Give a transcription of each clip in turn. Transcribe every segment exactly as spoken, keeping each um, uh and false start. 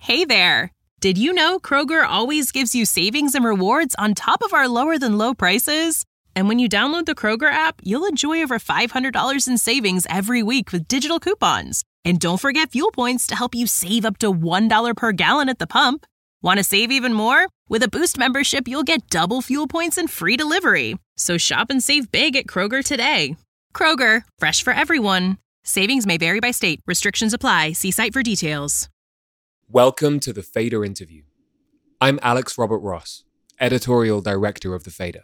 Hey there! Did you know Kroger always gives you savings and rewards on top of our lower-than-low prices? And when you download the Kroger app, you'll enjoy over five hundred dollars in savings every week with digital coupons. And don't forget fuel points to help you save up to one dollar per gallon at the pump. Want to save even more? With a Boost membership, you'll get double fuel points and free delivery. So shop and save big at Kroger today. Kroger, fresh for everyone. Savings may vary by state. Restrictions apply. See site for details. Welcome to The Fader Interview. I'm Alex Robert Ross, editorial director of The Fader.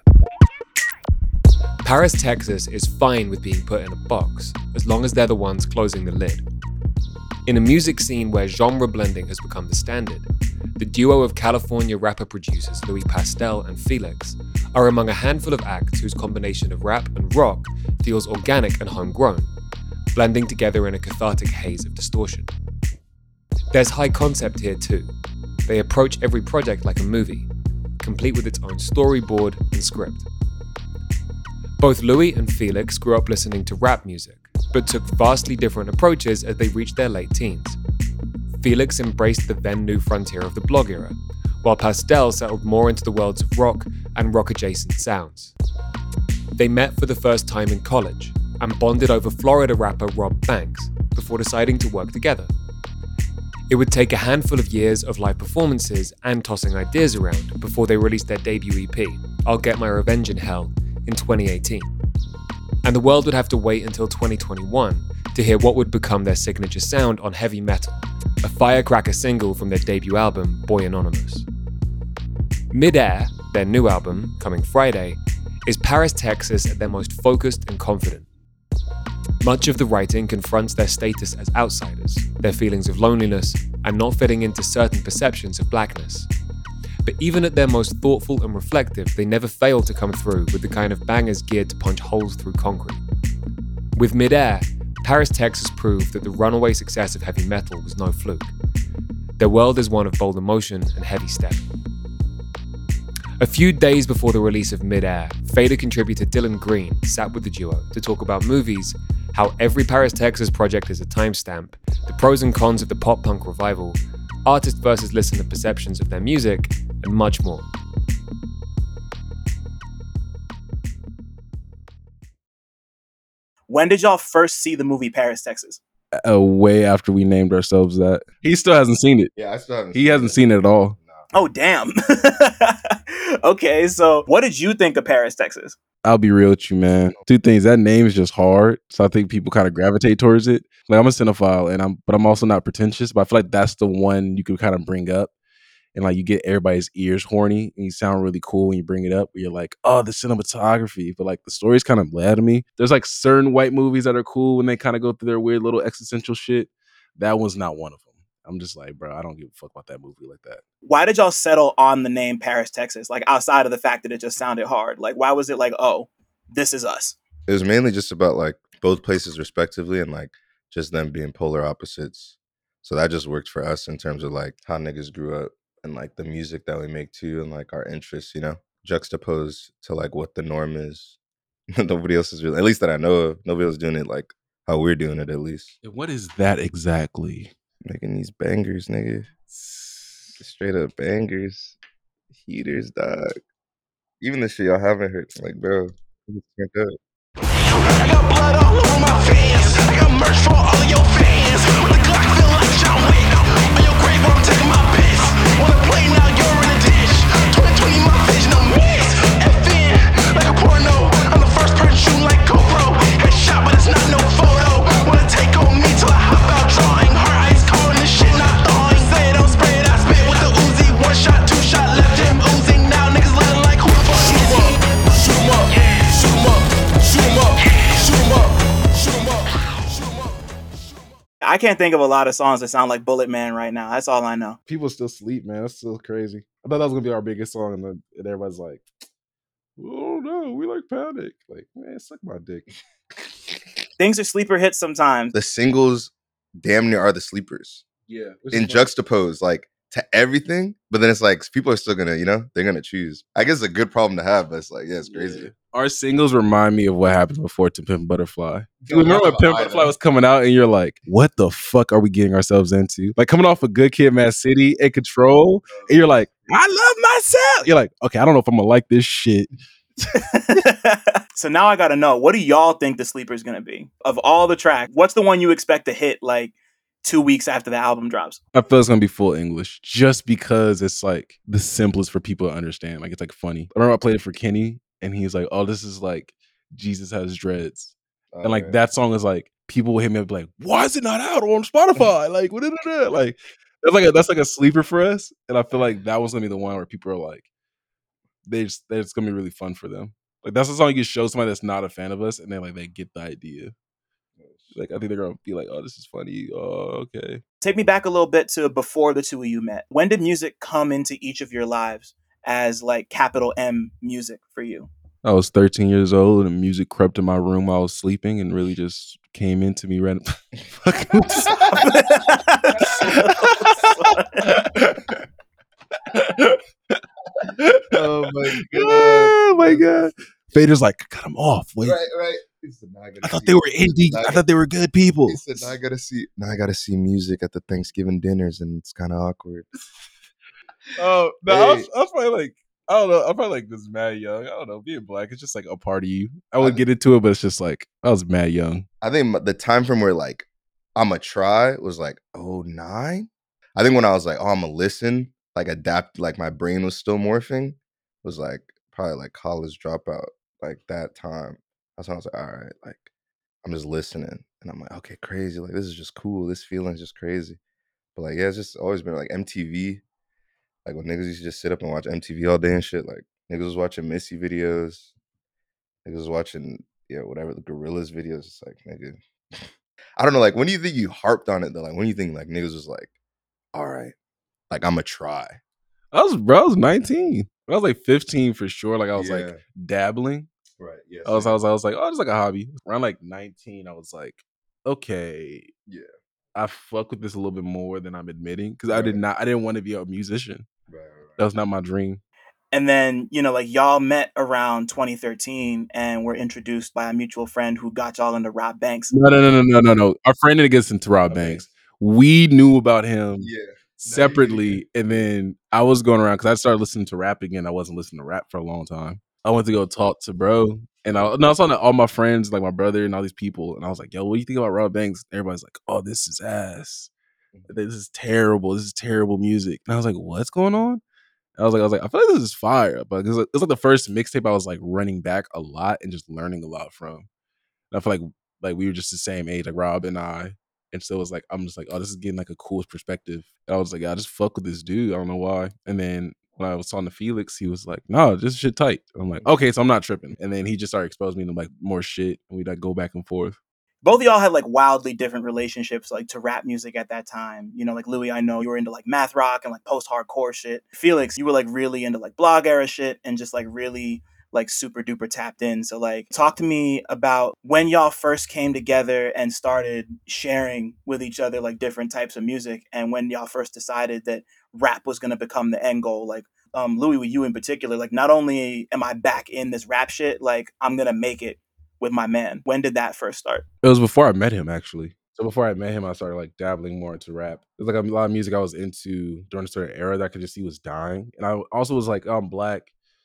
Paris, Texas is fine with being put in a box, as long as they're the ones closing the lid. In a music scene where genre blending has become the standard, the duo of California rapper producers Louis Pastel and Felix are among a handful of acts whose combination of rap and rock feels organic and homegrown, blending together in a cathartic haze of distortion. There's high concept here too. They approach every project like a movie, complete with its own storyboard and script. Both Louis and Felix grew up listening to rap music, but took vastly different approaches as they reached their late teens. Felix embraced the then new frontier of the blog era, while Pastel settled more into the worlds of rock and rock-adjacent sounds. They met for the first time in college and bonded over Florida rapper Rob Banks before deciding to work together. It would take a handful of years of live performances and tossing ideas around before they released their debut E P, I'll Get My Revenge in Hell, in twenty eighteen. And the world would have to wait until twenty twenty-one to hear what would become their signature sound on Heavy Metal, a firecracker single from their debut album, Boy Anonymous. Midair, their new album, coming Friday, is Paris, Texas at their most focused and confident. Much of the writing confronts their status as outsiders, their feelings of loneliness, and not fitting into certain perceptions of blackness. But even at their most thoughtful and reflective, they never fail to come through with the kind of bangers geared to punch holes through concrete. With Midair, Paris, Texas proved that the runaway success of heavy metal was no fluke. Their world is one of bold emotion and heavy step. A few days before the release of Midair, Fader contributor Dylan Green sat with the duo to talk about movies, how every Paris, Texas project is a timestamp, the pros and cons of the pop-punk revival, artist versus listener perceptions of their music, and much more. When did y'all first see the movie Paris, Texas? Uh, way after we named ourselves that. He still hasn't seen it. Yeah, I still haven't He seen hasn't it. seen it at all. Oh, damn. Okay, so what did you think of Paris, Texas? I'll be real with you, man. Two things. That name is just hard. So I think people kind of gravitate towards it. Like, I'm a cinephile, and I'm, but I'm also not pretentious. But I feel like that's the one you can kind of bring up. And like you get everybody's ears horny and you sound really cool when you bring it up. Where you're like, oh, the cinematography. But like the story's kind of blah to me. There's like certain white movies that are cool when they kind of go through their weird little existential shit. That one's not one of them. I'm just like, bro, I don't give a fuck about that movie like that. Why did y'all settle on the name Paris, Texas? Like outside of the fact that it just sounded hard. Like why was it like, oh, this is us? It was mainly just about like both places respectively and like just them being polar opposites. So that just worked for us in terms of like how niggas grew up and like the music that we make too and like our interests, you know, juxtaposed to like what the norm is. Nobody else is really, at least that I know of, nobody else doing it like how we're doing it at least. What is that exactly? Making these bangers, nigga. Straight up bangers. Heaters, dog. Even the shit y'all haven't heard. Like, bro, it's turned up. I got blood all over my fans. I got merch for all of your fans. With the Glock feel like John Wick. On your grave where I'm taking my piss. Wanna play now, you're in a dish. twenty twenty, my vision, no miss. F N, like a porno. I'm the first person shooting like GoPro. Headshot, but it's not no photo. Wanna take on me till I hop out drawing. Her eyes cold and this shit not thawing. Say it, don't spray it, I spit with the Uzi. One shot, two shot, left him oozing. Now niggas looking like who the fuck is he? Shoot 'em up, shoot 'em up, shoot 'em up, shoot 'em up, shoot 'em up, shoot 'em up. I can't think of a lot of songs that sound like Bullet Man right now. That's all I know. People still sleep, man. That's still crazy. I thought that was gonna be our biggest song, and, then, and everybody's like, "Oh no, we like Panic." Like, man, suck my dick. Things are sleeper hits sometimes. The singles damn near are the sleepers. Yeah. In juxtapose, like to everything, but then it's like people are still gonna, you know, they're gonna choose. I guess it's a good problem to have, but it's like, yeah, it's crazy. Yeah. Our singles remind me of what happened before To Pimp a Butterfly. Yo, Remember when that's Pimp a fire, Butterfly though. was coming out and you're like, what the fuck are we getting ourselves into? Like coming off of Good Kid, Mad City and Control, and you're like, I love myself. You're like, okay, I don't know if I'm gonna like this shit. So now I gotta know, what do y'all think the sleeper is gonna be? Of all the tracks, what's the one you expect to hit like two weeks after the album drops? I feel it's gonna be full English just because it's like the simplest for people to understand. Like it's like funny. I remember I played it for Kenny and he's like, oh, this is like Jesus Has Dreads. Oh, And like yeah. that song is like, people will hit me up like, why is it not out on Spotify? Like, what is it? Like, that's like a, that's like a sleeper for us. And I feel like that was gonna be the one where people are like, they just, it's gonna be really fun for them. Like that's the song you can show somebody that's not a fan of us, and they like they get the idea. Like I think they're gonna be like, oh, this is funny. Oh, okay. Take me back a little bit to before the two of you met. When did music come into each of your lives as like capital M music for you? I was thirteen years old and music crept in my room while I was sleeping and really just came into me right. Fucking Oh my god. Oh my god. Vader's like, cut him off. Wait. Right, right. He said, "Now I, gotta I thought see they it." were indie. Now I I got- thought they were good people. He said, now I gotta see now I gotta see music at the Thanksgiving dinners and it's kinda awkward. Oh no, I, was, Hey. I was probably like, I don't know. I'm probably like this mad young. I don't know. Being black, it's just like a part of you. I would I- get into it, but it's just like I was mad young. I think m- the time from where like I'ma try was like oh nine. I think when I was like, oh, I'ma listen, like adapt, like my brain was still morphing, was like probably like college dropout, like that time. That's when I was like, all right, like I'm just listening. And I'm like, okay, crazy. Like this is just cool. This feeling is just crazy. But like, yeah, it's just always been like M T V. Like when niggas used to just sit up and watch M T V all day and shit. Like niggas was watching Missy videos. Niggas was watching, yeah, whatever, the Gorillas videos. It's like, nigga. I don't know, like when do you think you harped on it though? Like when do you think like niggas was like, all right, like I'ma try. I was bro, I was nineteen. I was like fifteen for sure. Like I was Yeah. like dabbling. Right. Yeah. I was, I was, I was like, oh, it's like a hobby. Around like nineteen, I was like, okay, Yeah. I fuck with this a little bit more than I'm admitting because I did Right. not, I didn't want to be a musician. Right, right, That was not my dream. And then, you know, like y'all met around twenty thirteen and were introduced by a mutual friend who got y'all into Rob Banks. No, no, no, no, no, no, no. Our friend didn't get into Rob Okay. Banks. We knew about him Yeah. separately, and then I was going around because I started listening to rap again. I wasn't listening to rap for a long time. I went to go talk to bro, and I, and I was on all my friends, like my brother and all these people, and I was like, "Yo, what do you think about Rob Banks?" Everybody's like, "Oh, this is ass. This is terrible. This is terrible music." And I was like, "What's going on?" I was like, I was like, I feel like this is fire, but it's like, it's like the first mixtape I was like running back a lot and just learning a lot from. And I feel like like we were just the same age, like Rob and I, and so it was like I'm just like, oh, this is getting like a cool perspective. And I was like, yeah, I just fuck with this dude. I don't know why. And then when I was talking to Felix, he was like, no, this shit tight. I'm like, okay, so I'm not tripping. And then he just started exposing me to like more shit, and we like go back and forth. Both of y'all had like wildly different relationships like to rap music at that time. You know, like Louis, I know you were into like math rock and like post-hardcore shit. Felix, you were like really into like blog era shit and just like really like super duper tapped in. So like talk to me about when y'all first came together and started sharing with each other like different types of music, and when y'all first decided that rap was going to become the end goal. Like um Louis, with you in particular, like not only am I back in this rap shit, like I'm going to make it with my man. When did that first start? It was before I met him, actually. So before I met him, I started like dabbling more into rap. It was like a lot of music I was into during a certain era that I could just see was dying. And I also was like, oh, I'm black.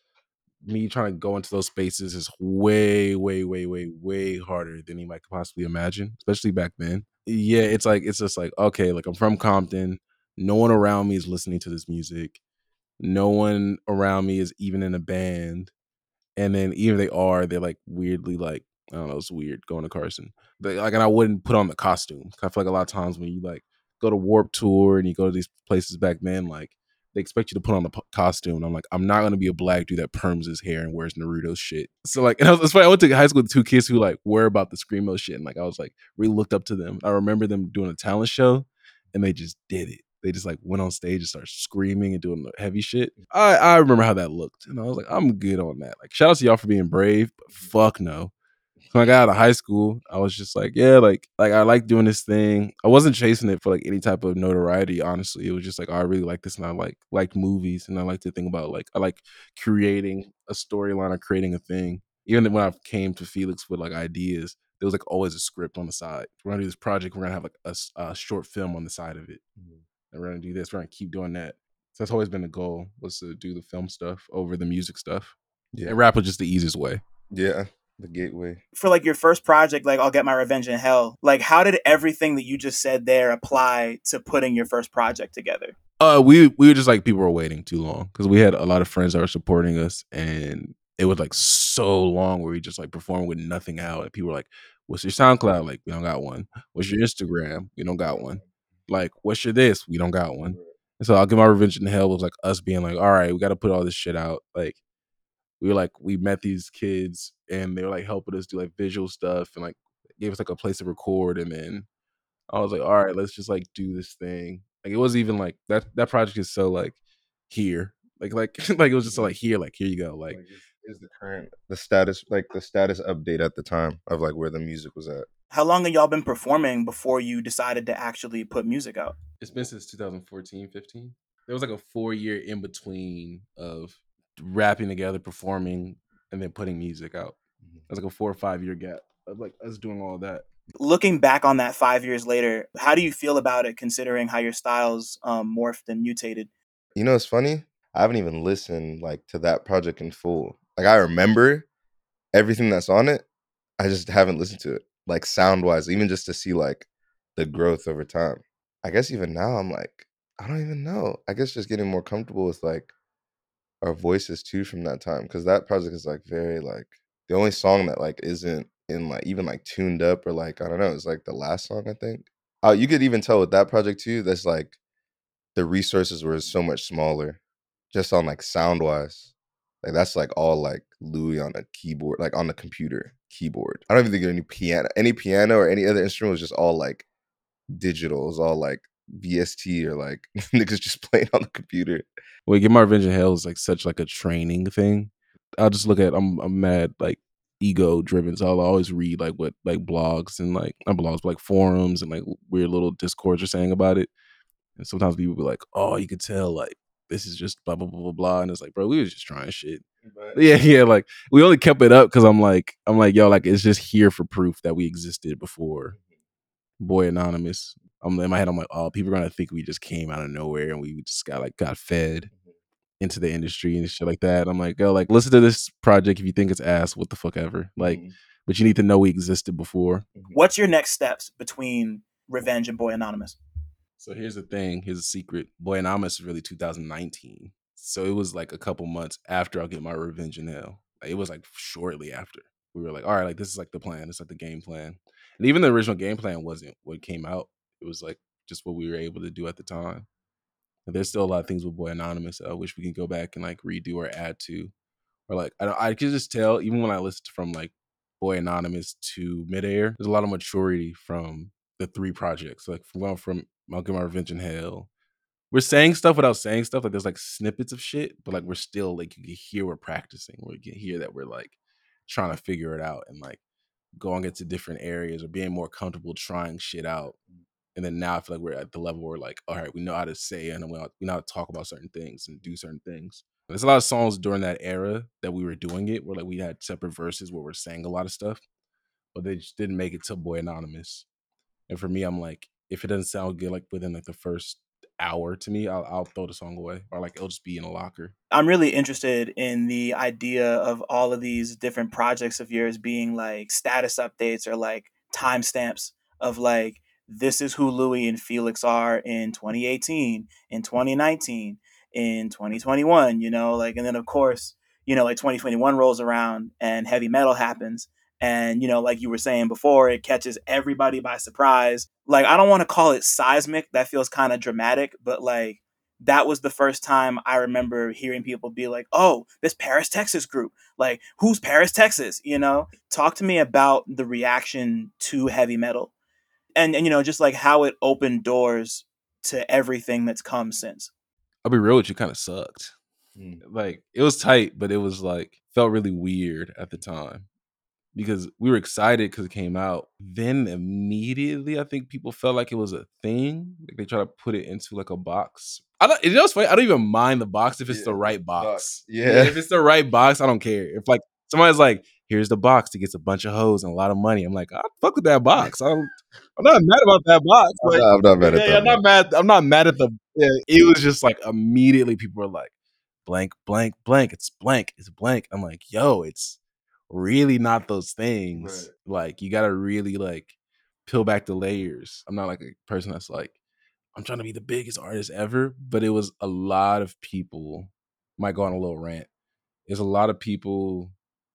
Me trying to go into those spaces is way, way, way, way, way harder than you might possibly imagine, especially back then. Yeah, it's like, it's just like, okay, like I'm from Compton. No one around me is listening to this music. No one around me is even in a band. And then even if they are, they're like weirdly like, I don't know, it's weird going to Carson. But like, and I wouldn't put on the costume. I feel like a lot of times when you like go to Warped Tour and you go to these places back then, like they expect you to put on the p- costume. And I'm like, I'm not gonna be a black dude that perms his hair and wears Naruto shit. So like, and I was, it's funny. I went to high school with two kids who like were about the screamo shit, and like I was like really looked up to them. I remember them doing a talent show, and they just did it. They just like went on stage and started screaming and doing the heavy shit. I, I remember how that looked. And I was like, I'm good on that. Like, shout out to y'all for being brave, but fuck no. So when I got out of high school, I was just like, yeah, like, like I like doing this thing. I wasn't chasing it for like any type of notoriety, honestly. It was just like, oh, I really like this, and I like like movies, and I like to think about like I like creating a storyline or creating a thing. even when I came to Felix with like ideas, there was like always a script on the side. We're gonna do this project. We're gonna have like a, s- a short film on the side of it. Mhm. And we're gonna do this. We're gonna keep doing that. So that's always been the goal, was to do the film stuff over the music stuff. Yeah. And rap was just the easiest way. Yeah. The gateway. For like your first project, like I'll Get My Revenge in Hell, like how did everything that you just said there apply to putting your first project together? Uh, we we were just like, people were waiting too long because we had a lot of friends that were supporting us, and it was like so long where we just like performed with nothing out, and people were like, "What's your SoundCloud?" Like, we don't got one. What's your Instagram? We don't got one. Like, what's your this? We don't got one. And so I'll Get My Revenge in Hell was like us being like, all right, we got to put all this shit out. Like, we were like, we met these kids and they were like helping us do like visual stuff and like gave us like a place to record. And then I was like, all right, let's just like do this thing. Like, it wasn't even like that. That project is so like here, like like like it was just so, like here, like here you go, like. Like, is, is the current the status like the status update at the time of like where the music was at? How long have y'all been performing before you decided to actually put music out? It's been since two thousand fourteen, fifteen. There was like a four year in between of rapping together, performing, and then putting music out. That's like a four or five year gap of like us doing all that. Looking back on that five years later, how do you feel about it, considering how your styles um, morphed and mutated? You know, it's funny. I haven't even listened like to that project in full. Like, I remember everything that's on it. I just haven't listened to it, like sound wise, even just to see like the growth over time. I guess even now I'm like, I don't even know. I guess just getting more comfortable with like our voices too from that time, because that project is like very like the only song that like isn't in like even like tuned up or like I don't know. It's like the last song I think. Oh, you could even tell with that project too. That's like the resources were so much smaller, just on like sound wise. Like that's like all like Louis on a keyboard, like on the computer keyboard. I don't even think any piano, any piano or any other instrument was just all like digital. It was all like V S T or like niggas just playing on the computer. Well, Get My Revenge in Hell is like such like a training thing. I'll just look at I'm I'm mad like ego driven, so I'll always read like what like blogs and like not blogs but like forums and like weird little discords are saying about it. And sometimes people be like, "Oh, you could tell like this is just blah blah blah blah blah," and it's like, bro, we was just trying shit. But Yeah, yeah, like we only kept it up because I'm like I'm like yo, like it's just here for proof that we existed before Boy Anonymous. I'm in my head, I'm like, oh, people are gonna think we just came out of nowhere and we just got like got fed into the industry and shit like that. I'm like, yo, like listen to this project. If you think it's ass, what the fuck ever. Like, Mhm. but you need to know we existed before. What's your next steps between Revenge and Boy Anonymous? So here's the thing. Here's a secret. Boy Anonymous is really two thousand nineteen. So it was like a couple months after I'll Get My Revenge in Hell. Like, it was like shortly after. We were like, all right, like this is like the plan. It's like the game plan. And even the original game plan wasn't what came out. It was like just what we were able to do at the time. And there's still a lot of things with Boy Anonymous that I wish we can go back and like redo or add to. Or like I don't, I could just tell even when I listened from like Boy Anonymous to Midair, there's a lot of maturity from the three projects. Like from going from I'll Get My Revenge in Hell. We're saying stuff without saying stuff. Like there's like snippets of shit, but like we're still like you can hear we're practicing. We can hear that we're like trying to figure it out and like going into different areas or being more comfortable trying shit out. And then now I feel like we're at the level where like, all right, we know how to say and we know, we know how to talk about certain things and do certain things. There's a lot of songs during that era that we were doing it where like we had separate verses where we're saying a lot of stuff, but they just didn't make it to Boy Anonymous. And for me, I'm like, if it doesn't sound good like within like the first hour to me, I'll, I'll throw the song away or like it'll just be in a locker. I'm really interested in the idea of all of these different projects of yours being like status updates or like timestamps of like, this is who Louis and Felix are in twenty eighteen, in twenty nineteen, in twenty twenty-one, you know, like, and then of course, you know, like twenty twenty-one rolls around and heavy metal happens. And, you know, like you were saying before, it catches everybody by surprise. Like, I don't want to call it seismic. That feels kind of dramatic, but like, that was the first time I remember hearing people be like, oh, this Paris, Texas group. Like, who's Paris, Texas? You know, talk to me about the reaction to heavy metal and, and, you know, just like how it opened doors to everything that's come since. I'll be real with you, kind of sucked. Mm. Like it was tight, but it was like felt really weird at the time because we were excited because it came out. Then immediately, I think people felt like it was a thing. Like they try to put it into like a box. I don't. You know what's funny? I don't even mind the box if it's Yeah, the right box. box. Yeah. If it's the right box, I don't care. If like somebody's like, here's the box to get a bunch of hoes and a lot of money. I'm like, I fuck with that box. I'm, I'm not mad about that box. I'm Like, not, I'm not mad yeah, at yeah, that. I'm not mad. I'm not mad at the. Yeah, it was just like immediately people were like, blank, blank, blank. It's blank. It's blank. I'm like, yo, it's really not those things. Right. Like, you gotta really like peel back the layers. I'm not like a person that's like, I'm trying to be the biggest artist ever, but it was a lot of people. Might go on a little rant. There's a lot of people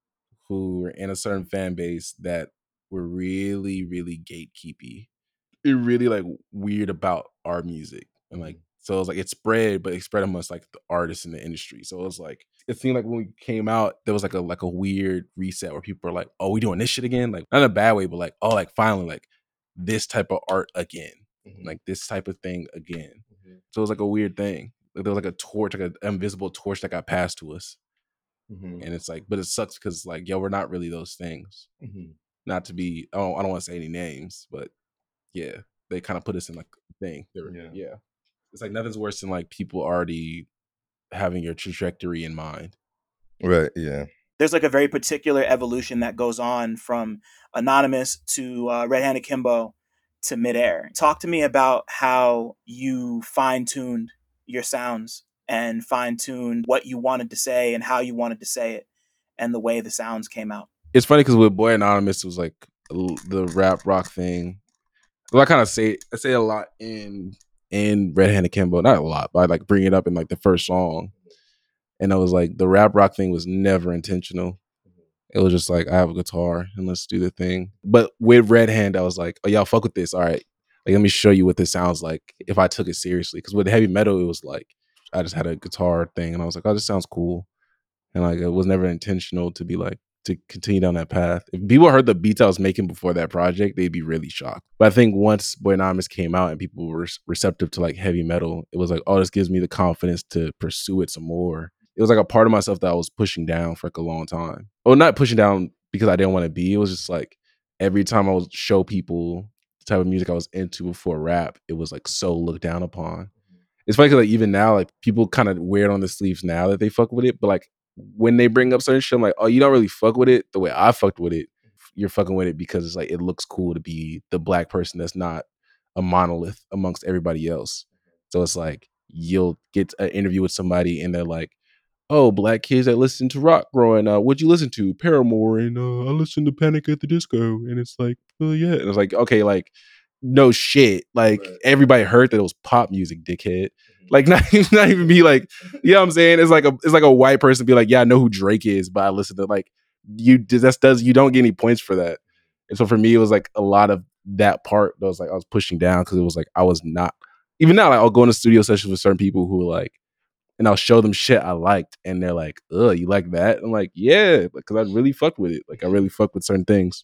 who were in a certain fan base that were really, really gatekeepy. It really like weird about our music. And like, so it was like it spread, but it spread amongst like the artists in the industry. So it was like it seemed like when we came out, there was like a like a weird reset where people are like, oh, we doing this shit again? Like not in a bad way, but like, oh, like finally like this type of art again. Mhm. Like this type of thing again. Mhm. So it was like a weird thing. Like there was like a torch, like an invisible torch that got passed to us. Mhm. And it's like, but it sucks because like, yo, we're not really those things. Mhm. Not to be, I don't, I don't want to say any names, but yeah, they kind of put us in like a thing. They were- Yeah. yeah. It's like nothing's worse than like people already having your trajectory in mind. Right. Yeah. There's like a very particular evolution that goes on from Anonymous to uh, Red Hand Akimbo to Midair. Talk to me about how you fine-tuned your sounds and fine-tuned what you wanted to say and how you wanted to say it and the way the sounds came out. It's funny because with Boy Anonymous, it was like l- the rap rock thing. Well, I kind of say I say it a lot in in Red Hand Akimbo, not a lot, but I like bring it up in like the first song. And I was like, the rap rock thing was never intentional. It was just like, I have a guitar and let's do the thing. But with Red Hand, I was like, oh, y'all fuck with this. All right. Like, let me show you what this sounds like if I took it seriously. Because with heavy metal, it was like, I just had a guitar thing and I was like, oh, this sounds cool. And like, it was never intentional to be like, to continue down that path. If people heard the beats I was making before that project, they'd be really shocked. But I think once Boy Anonymous came out and people were receptive to like heavy metal, it was like, oh, this gives me the confidence to pursue it some more. It was like a part of myself that I was pushing down for like a long time. Well, not pushing down because I didn't want to be. It was just like every time I would show people the type of music I was into before rap, it was like so looked down upon. It's funny because like even now, like people kind of wear it on the sleeves now that they fuck with it, but like when they bring up certain shit, I'm like, oh, you don't really fuck with it the way I fucked with it. You're fucking with it because it's like it looks cool to be the black person that's not a monolith amongst everybody else. So it's like you'll get an interview with somebody and they're like, oh, black kids that listen to rock growing up. What'd you listen to? Paramore, and uh, I listened to Panic at the Disco. And it's like, oh yeah. And it's like, okay, like no shit. Like Right. everybody heard that it was pop music, dickhead. Like not, not even be like, you know what I'm saying? It's like a it's like a white person be like, yeah, I know who Drake is, but I listen to like you that's does you don't get any points for that. And so for me, it was like a lot of that part that was like I was pushing down because it was like I was not even now, like I'll go into studio sessions with certain people who were like, and I'll show them shit I liked, and they're like, ugh, you like that? I'm like, yeah, because I really fucked with it. Like I really fucked with certain things.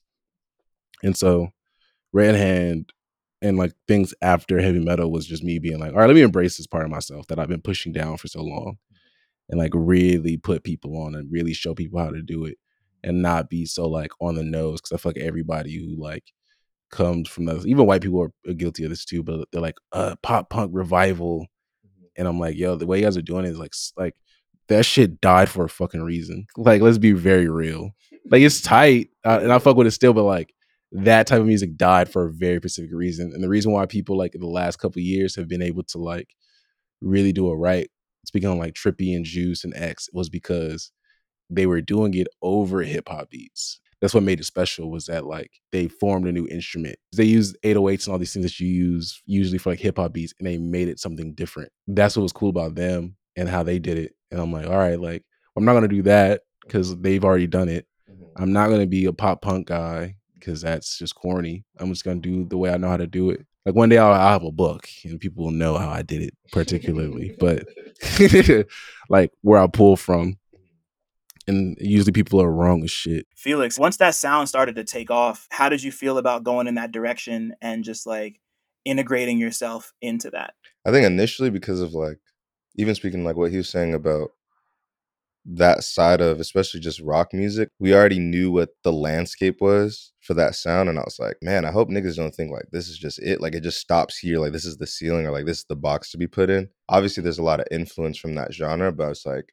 And so Red Hand and like things after heavy metal was just me being like, all right, let me embrace this part of myself that I've been pushing down for so long and like really put people on and really show people how to do it and not be so like on the nose. Cause I feel like everybody who like comes from those, even white people are guilty of this too, but they're like, uh, pop punk revival. And I'm like, yo, the way you guys are doing it is like, like that shit died for a fucking reason. Like, let's be very real. Like, it's tight, uh, and I fuck with it still, but like that type of music died for a very specific reason. And the reason why people like in the last couple of years have been able to like really do it right, speaking on like Trippy and Juice and X, was because they were doing it over hip hop beats. That's what made it special, was that like they formed a new instrument. They used eight oh eights and all these things that you use usually for like hip hop beats, and they made it something different. That's what was cool about them and how they did it. And I'm like, all right, like I'm not gonna do that because they've already done it. I'm not gonna be a pop punk guy because that's just corny. I'm just gonna do the way I know how to do it. Like one day I'll, I'll have a book and people will know how I did it particularly, but like where I pull from. And usually people are wrong as shit. Felix, once that sound started to take off, how did you feel about going in that direction and just like integrating yourself into that? I think initially because of like, even speaking like what he was saying about that side of especially just rock music, we already knew what the landscape was for that sound. And I was like, man, I hope niggas don't think like this is just it. Like it just stops here. Like this is the ceiling or like this is the box to be put in. Obviously, there's a lot of influence from that genre, but I was like,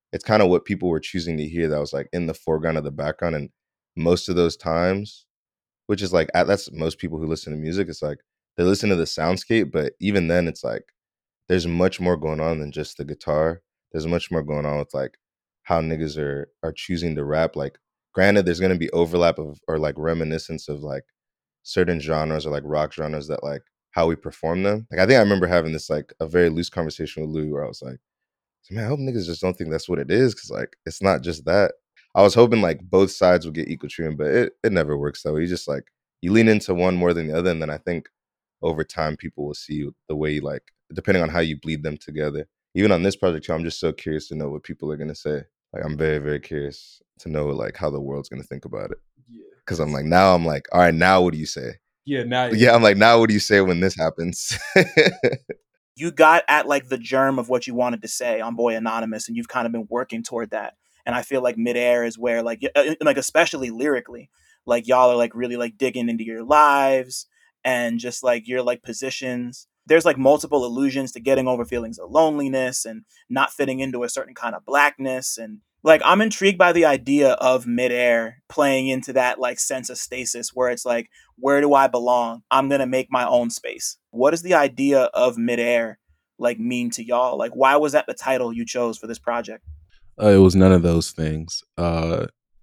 it's kind of what people were choosing to hear that was like in the foreground of the background. And most of those times, which is like, that's most people who listen to music, it's like they listen to the soundscape, but even then it's like there's much more going on than just the guitar. There's much more going on with like how niggas are are choosing to rap. Like, granted, there's gonna be overlap of or like reminiscence of like certain genres or like rock genres that like how we perform them. Like, I think I remember having this like a very loose conversation with Louis where I was like, man, I hope niggas just don't think that's what it is, because like it's not just that. I was hoping like both sides would get equal treatment, but it, it never works that way. You just like you lean into one more than the other, and then I think over time people will see the way you like, depending on how you bleed them together. Even on this project too, I'm just so curious to know what people are gonna say. Like, I'm very, very curious to know like how the world's gonna think about it. Yeah. Because I'm like, now I'm like, all right, now what do you say? Yeah, now Yeah, I'm like, now what do you say when this happens? You got at like the germ of what you wanted to say on Boy Anonymous, and you've kind of been working toward that. And I feel like Midair is where like y- like especially lyrically, like y'all are like really like digging into your lives and just like your like positions. There's like multiple allusions to getting over feelings of loneliness and not fitting into a certain kind of blackness. And like, I'm intrigued by the idea of Midair playing into that like sense of stasis where it's like, where do I belong? I'm going to make my own space. What does the idea of Midair like mean to y'all? Like, why was that the title you chose for this project? Uh, it was none of those things. Uh,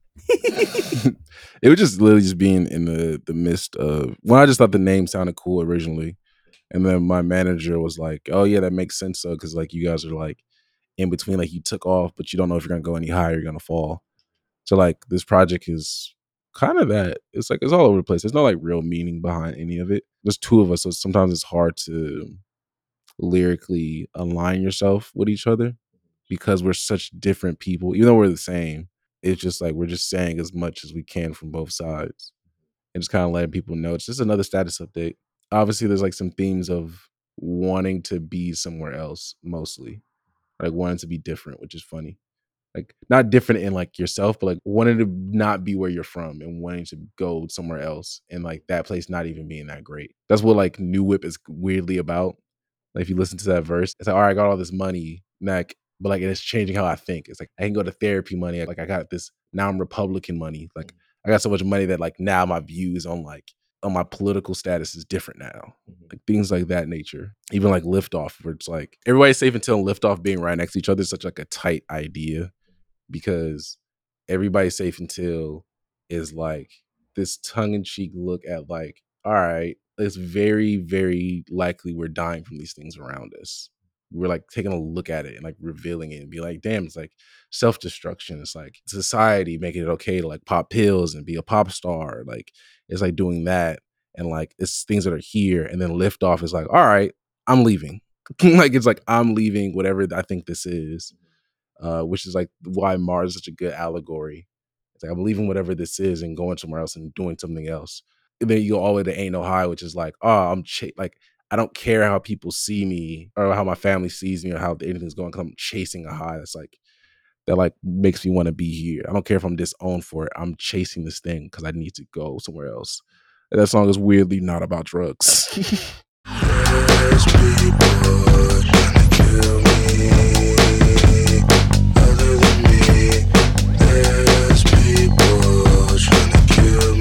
it was just literally just being in the, the midst of, well, I just thought the name sounded cool originally. And then my manager was like, oh yeah, that makes sense though, because like you guys are like in between, like you took off, but you don't know if you're gonna go any higher, you're gonna fall. So like this project is kind of that. It's like it's all over the place. There's no like real meaning behind any of it. There's two of us, so sometimes it's hard to lyrically align yourself with each other because we're such different people. Even though we're the same, it's just like we're just saying as much as we can from both sides. And just kind of letting people know it's just another status update. Obviously, there's like some themes of wanting to be somewhere else, mostly. Like wanting to be different, which is funny. Like not different in like yourself, but like wanting to not be where you're from and wanting to go somewhere else and like that place not even being that great. That's what like New Whip is weirdly about. Like if you listen to that verse, it's like, all right, I got all this money, like, but like it's changing how I think. It's like I can go to therapy money. Like I got this, now I'm Republican money. Like I got so much money that like now my views on like on my political status is different now. Like things like that nature. Even like Liftoff, where it's like everybody's safe until Liftoff being right next to each other is such like a tight idea. Because everybody's safe until is like this tongue-in-cheek look at like, all right, it's very, very likely we're dying from these things around us. We're like taking a look at it and like revealing it and be like, damn, it's like self-destruction. It's like society making it okay to like pop pills and be a pop star. Like it's like doing that. And like it's things that are here. And then Liftoff is like, all right, I'm leaving. Like it's like I'm leaving whatever I think this is. Uh, which is like why Mars is such a good allegory. It's like I'm leaving whatever this is and going somewhere else and doing something else. And then you go all the way to Ain't No High, which is like, oh, I'm ch- like I don't care how people see me or how my family sees me or how anything's going, because I'm chasing a high. That's like that like makes me want to be here. I don't care if I'm disowned for it. I'm chasing this thing because I need to go somewhere else. And that song is weirdly not about drugs. There's people trying to kill me. Other than me, there's people trying to kill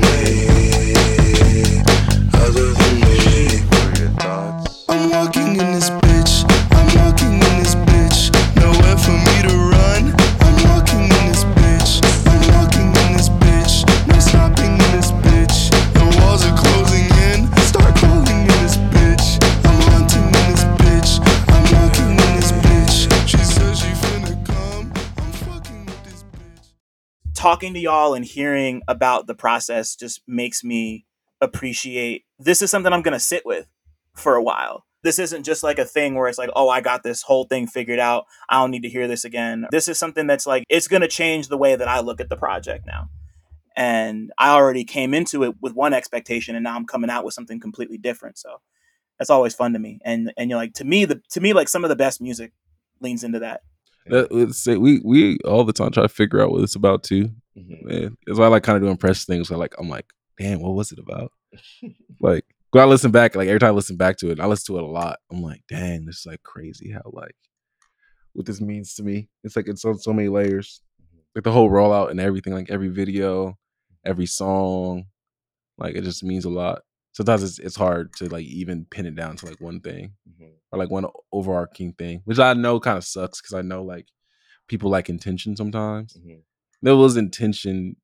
me. Other than me, what are your thoughts? I'm walking in this bitch. I'm walking in this bitch. Nowhere for me to run. I'm walking in this bitch. I'm walking in this bitch. No stopping in this bitch. The walls are closing in. Start crawling in this bitch. I'm hunting in this bitch. I'm walking in this bitch. She says she finna come. I'm fucking with this bitch. Talking to y'all and hearing about the process just makes me appreciate this is something I'm going to sit with for a while. This isn't just like a thing where it's like, oh, I got this whole thing figured out. I don't need to hear this again. This is something that's like, it's going to change the way that I look at the project now. And I already came into it with one expectation, and now I'm coming out with something completely different. So that's always fun to me. And and you're like, to me, the to me, like some of the best music leans into that. That, it's, we we all the time try to figure out what it's about too. Mhm. Man, it's why I like kind of doing press things. So like I'm like, damn, what was it about? Like when I listen back, like every time I listen back to it, I listen to it a lot. I'm like, dang, this is like crazy how like what this means to me. It's like it's so so many layers. Like the whole rollout and everything, like every video, every song, like it just means a lot. Sometimes it's it's hard to like even pin it down to like one thing Mhm. or like one overarching thing, which I know kind of sucks because I know like people like intention sometimes. Mhm. There was intention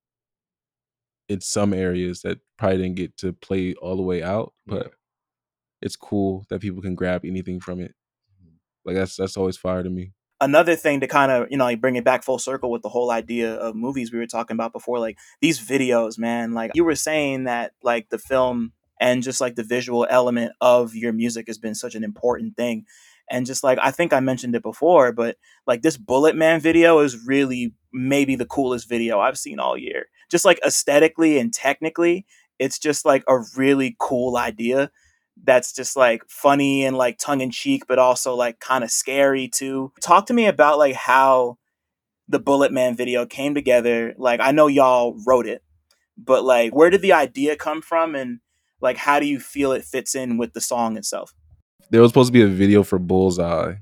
in some areas that probably didn't get to play all the way out, but Yeah. it's cool that people can grab anything from it. Like that's that's always fire to me. Another thing to kind of, you know, like bring it back full circle with the whole idea of movies we were talking about before, like these videos, man, like you were saying that like the film and just like the visual element of your music has been such an important thing. And just like, I think I mentioned it before, but like this Bullet Man video is really maybe the coolest video I've seen all year. Just like aesthetically and technically, it's just like a really cool idea that's just like funny and like tongue in cheek, but also like kind of scary too. Talk to me about like how the Bullet Man video came together. Like, I know y'all wrote it, but like, where did the idea come from? And like, how do you feel it fits in with the song itself? There was supposed to be a video for Bullseye,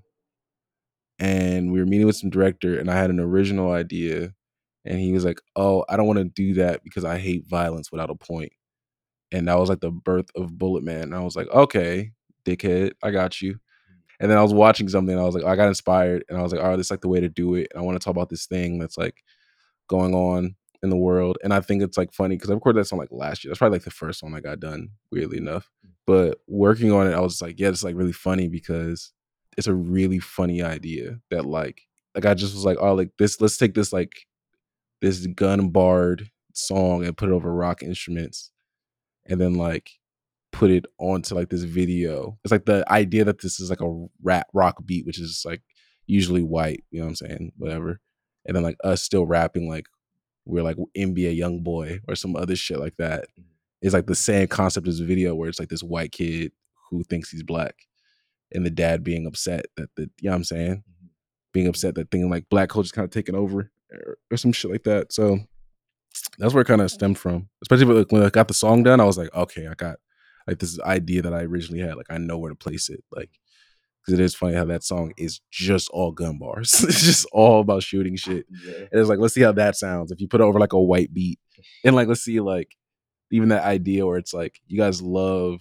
and we were meeting with some director, and I had an original idea, and he was like, "Oh, I don't want to do that because I hate violence without a point." And that was like the birth of Bullet Man. And I was like, "Okay, dickhead, I got you." And then I was watching something, and I was like, I got inspired, and I was like, "All right, this is like the way to do it." And I want to talk about this thing that's like going on in the world. And I think it's like funny because I recorded that song like last year. That's probably like the first one I got done, weirdly enough. But working on it, I was like, yeah, it's like really funny because it's a really funny idea that like like I just was like, oh, like this, let's take this like this gun barred song and put it over rock instruments and then like put it onto like this video. It's like the idea that this is like a rap rock beat, which is like usually white, you know what I'm saying? Whatever. And then like us still rapping like we're like N B A young boy or some other shit like that. It's like the same concept as a video where it's like this white kid who thinks he's black and the dad being upset that the, you know what I'm saying? Being upset that thing like black culture's kind of taken over or, or some shit like that. So that's where it kind of stemmed from. Especially when, like, when I got the song done, I was like, okay, I got like this idea that I originally had. Like I know where to place it. Like, because it is funny how that song is just all gun bars. It's just all about shooting shit. Yeah. And it's like, let's see how that sounds. If you put it over like a white beat, and like let's see like even that idea where it's like you guys love,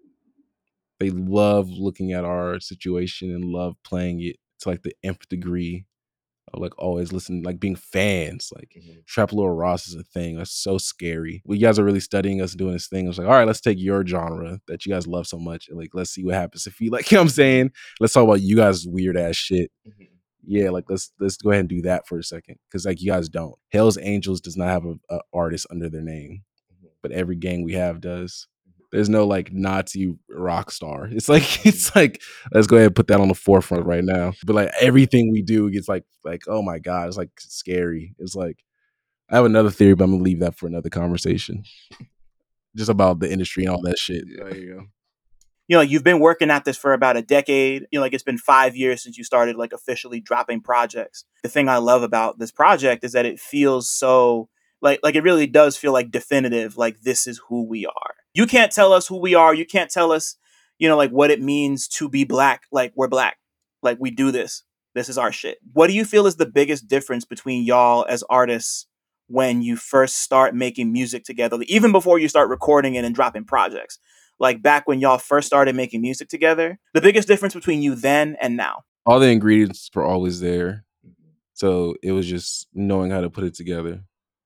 they love looking at our situation and love playing it to like the nth degree of like always listening, like being fans. Like Mhm. Trap Lord Ross is a thing. That's so scary. Well, you guys are really studying us and doing this thing. I was like, all right, let's take your genre that you guys love so much and like let's see what happens if you like, you know what I'm saying? Let's talk about you guys' weird ass shit. Mhm. Yeah, like let's let's go ahead and do that for a second. Cause like you guys don't. Hell's Angels does not have a, a artist under their name, Mhm. but every gang we have does. There's no like Nazi rock star. It's like it's like let's go ahead and put that on the forefront right now. But like everything we do gets like like oh my god, it's like scary. It's like I have another theory, but I'm gonna leave that for another conversation. Just about the industry and all that shit. Yeah. There you go. You know, you've been working at this for about a decade. You know, like it's been five years since you started like officially dropping projects. The thing I love about this project is that it feels so like like it really does feel like definitive. Like this is who we are. You can't tell us who we are. You can't tell us, you know, like what it means to be black. Like we're black. Like we do this. This is our shit. What do you feel is the biggest difference between y'all as artists when you first start making music together, even before you start recording it and dropping projects? Like back when y'all first started making music together, the biggest difference between you then and now? All the ingredients were always there. So it was just knowing how to put it together.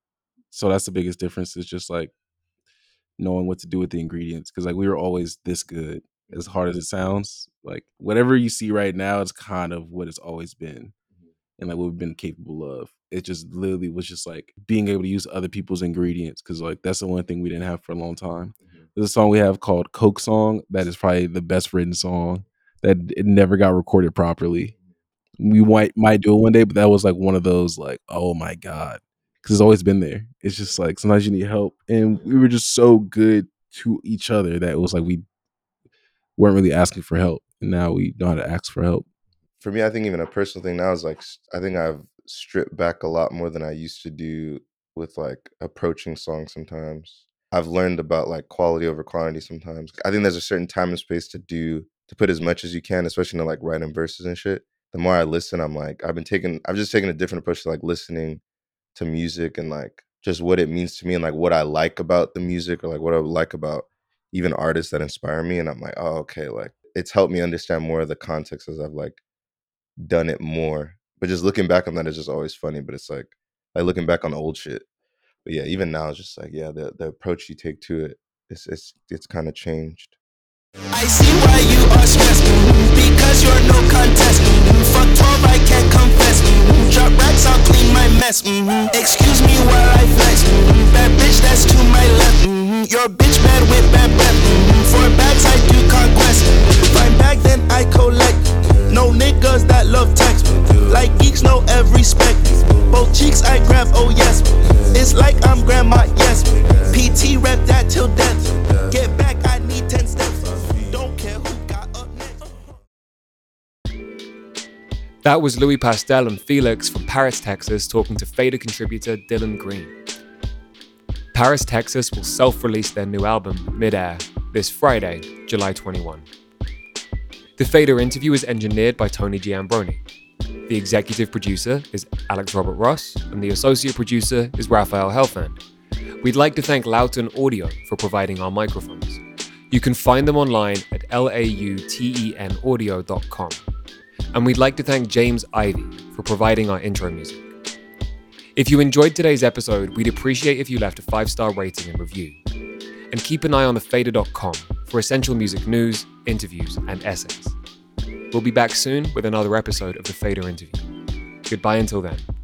So that's the biggest difference, is just like knowing what to do with the ingredients. Cause like we were always this good, as hard as it sounds. Like whatever you see right now is kind of what it's always been. And like what we've been capable of. It just literally was just like being able to use other people's ingredients. Cause like that's the one thing we didn't have for a long time. There's a song we have called Coke Song that is probably the best written song that it never got recorded properly. We might might do it one day, but that was like one of those like, oh my God. Cause it's always been there. It's just like sometimes you need help. And we were just so good to each other that it was like we weren't really asking for help. And now we know how to ask for help. For me, I think even a personal thing now is like s- I think I've stripped back a lot more than I used to do with like approaching songs sometimes. I've learned about like quality over quantity sometimes. I think there's a certain time and space to do to put as much as you can, especially to like writing verses and shit. the more I listen, I'm like, I've been taking, I've just taken a different approach to like listening to music and like just what it means to me and like what I like about the music or like what I like about even artists that inspire me. And I'm like, oh, okay, like it's helped me understand more of the context as I've like done it more. But just looking back on that is just always funny. But it's like, like looking back on old shit. But yeah, even now it's just like, yeah, the, the approach you take to it, it's it's it's kind of changed. I see why you are stressed, mm, because you're no contest. Mm, fuck twelve, I can't confess. Mm, drop racks, I'll clean my mess. Mm, excuse me while I flex. Mm, bad bitch, that's to my left. Mm, your bitch bad with bad breath. Mm, for bags, I do conquest. Find bag, then I collect. No niggas that love text. Like geeks know every spec. Both cheeks I grab, oh yes. It's like I'm grandma, yes. P T rep that till death. Get back, I need ten steps. That was Louis Pastel and Felix from Paris, Texas, talking to Fader contributor Dylan Green. Paris, Texas will self-release their new album, Midair, this Friday, July twenty-first. The Fader interview is engineered by Tony Giambroni. The executive producer is Alex Robert Ross, and the associate producer is Raphael Helfand. We'd like to thank Loughton Audio for providing our microphones. You can find them online at lauten audio dot com. And we'd like to thank James Ivy for providing our intro music. If you enjoyed today's episode, we'd appreciate if you left a five-star rating and review. And keep an eye on the fader dot com for essential music news, interviews, and essays. We'll be back soon with another episode of The Fader Interview. Goodbye until then.